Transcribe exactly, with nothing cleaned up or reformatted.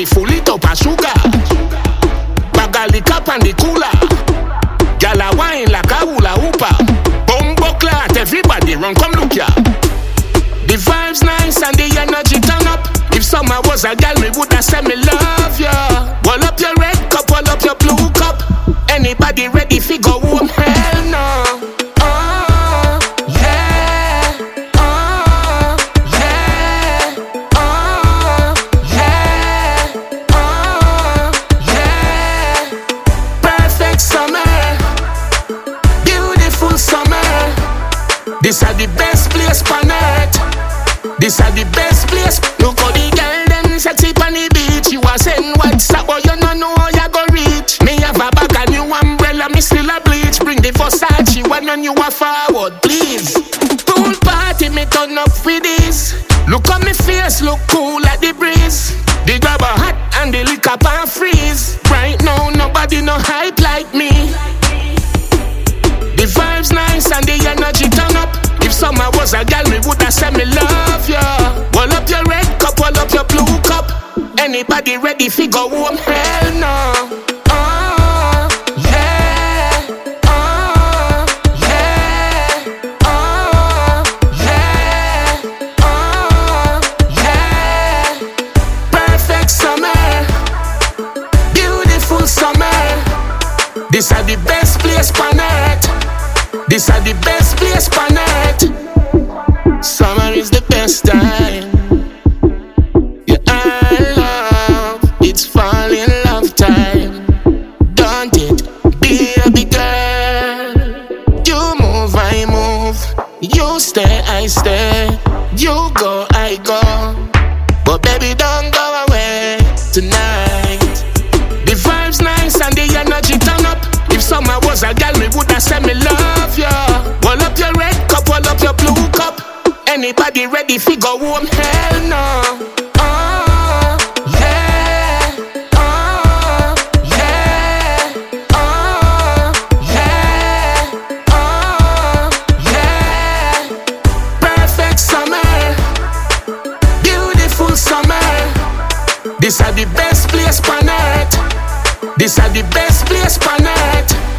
body full it up a sugar. Bag a liquor on the cooler. Gyal a wine like a hula hooper. Bumbo clot, everybody run come look ya. The vibes nice and the energy turn up. If summer was a gal, me woulda say me love ya. Wall up your red cup, wall up your blue cup. Anybody ready fi go home? Hell no. Oh, yeah. Oh, yeah. Oh, yeah. Oh, yeah. Perfect summer. Beautiful summer. This are the best place on earth. This are the best place. Look how the girl them sexy on the beach. You a send WhatsApp, but you no know how you go reach. Me have a bag and new umbrella, me still a bleach. Bring the Versace when on you a forward, please. Pool party, me turn up with this. Look on me face, look cool like the breeze. The grabber hot and the liquor pan freeze. Right now, nobody no hype like me. The vibes nice and the energy turn up. If summer was a gal, me woulda say me love ya. Wall up your red cup, wall up your blue cup. Anybody ready fi go home? Hell no. Oh, yeah. Oh, yeah. Oh, yeah. Oh, yeah. Perfect summer. Beautiful summer. This are the best place on earth. This are the best place on earth. Summer is the best time. Yeah, I love. It's fall in love time. Don't it, baby girl? You move, I move. You stay, I stay. You go, I go. But baby, don't go away tonight. The vibes nice and the energy turn up. If summer was a gal, me woulda say me love ya. Wall up your red cup, wall up your blue cup. Anybody ready fi go home? Hell no. Oh, yeah. Oh, yeah. Oh, yeah. Oh, yeah. Perfect summer. Beautiful summer. This are the best place on earth. This are the best place on earth.